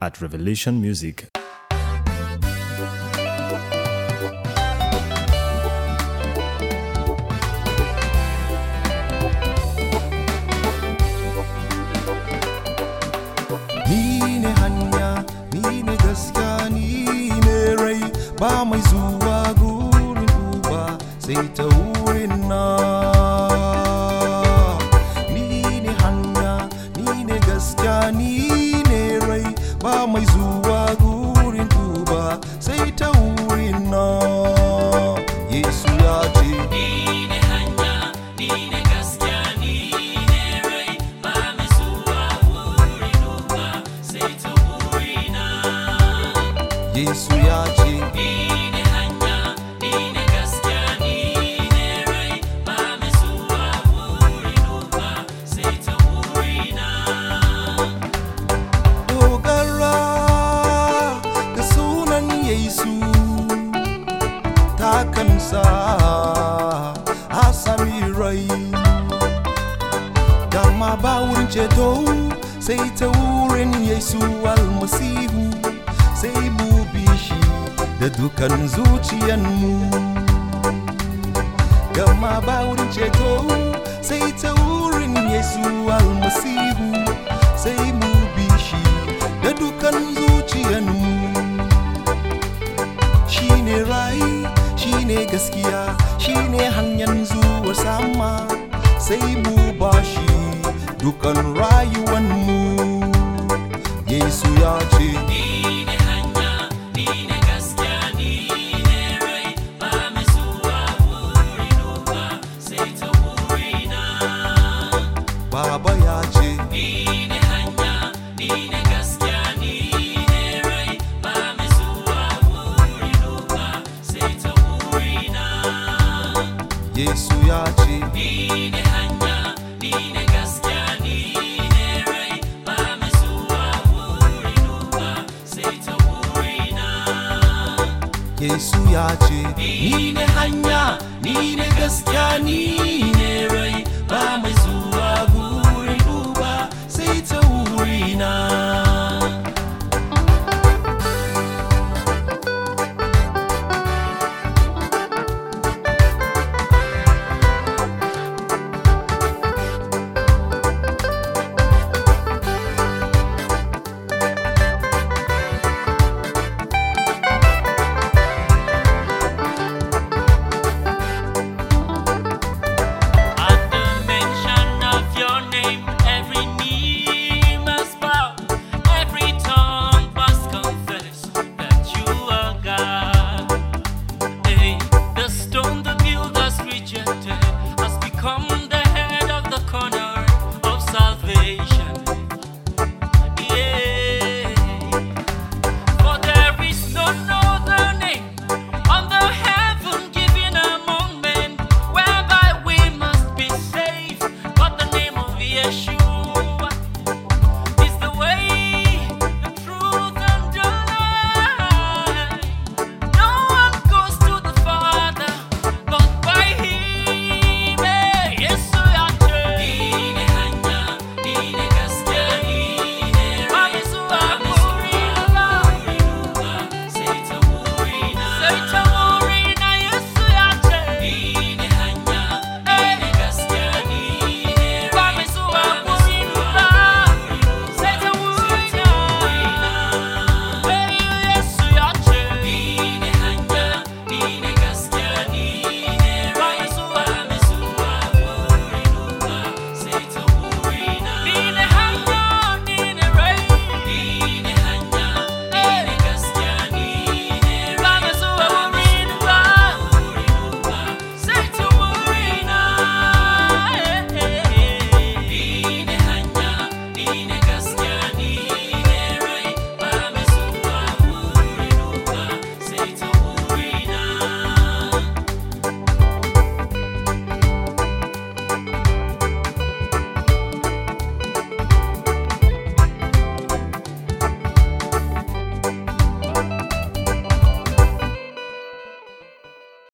at Revelation Music. Ni ne hanya, ni ne gaskiya, ni ne rai, ba mai zuwa gurin Uba sai ta wurin na. Ni ne hanya, ni ne gaskiya, ni ne rai, ba mai zuwa gurin Uba sai ta wurin na. Yesu ya ce, Ni ne hanya, ni ne gaskiya, ni ne rai, ba mai zuwa wurin Uba sai ta wurina. Yesu ya ce, Ni ne hanya, ni ne gaskiya, ni ne rai, ba mai zuwa wurin Uba sai ta wurina. dogara ga sunan Yesu takansa a sami rai, dama ba wurin ceto sai ta wurin Yesu almasihu, sai mu bi shi da dukan zuciyanmu. Gama ba wurin ceto sai ta wurin Yesu almasihu, sai mu bi shi da dukan zuciyanmu. Shi ne rai, shi ne gaskiya, shi ne hanyar zuwa sama, sai mu ba shi dukan rayuwanmu. Yesu ya ce, Ni ne hanya, ni ne gaskiya, ni ne rai, ba mai zuwa wurin Uba sai ta wurina. Baba ya ce, Ni ne hanya, ni ne gaskiya, ni ne rai, ba mai zuwa wurin Uba sai ta wurina. Yesu ya ce, Ni ne hanya, ni ne gaskiya, ni ne rai, ba mai zuwa wurin Uba sai ta wurina. Yesu ya ce, Ni ne hanya, ni ne gaskiya, ni ne rai, ba mai zuwa gurin Uba sai ta wurina.